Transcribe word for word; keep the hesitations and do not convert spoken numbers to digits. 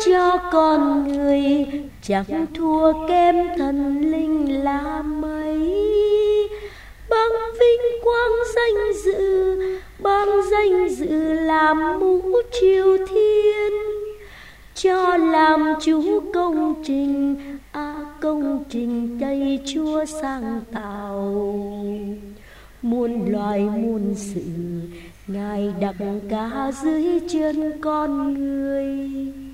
cho con người, chẳng thua kém thần linh là mấy. Bằng vinh quang danh dự, bằng danh dự làm mũ triều thiên, cho làm chủ công trình, à công trình Tây Chúa sáng tạo. Muôn loài muôn sự Ngài đặt cả dưới chân con người.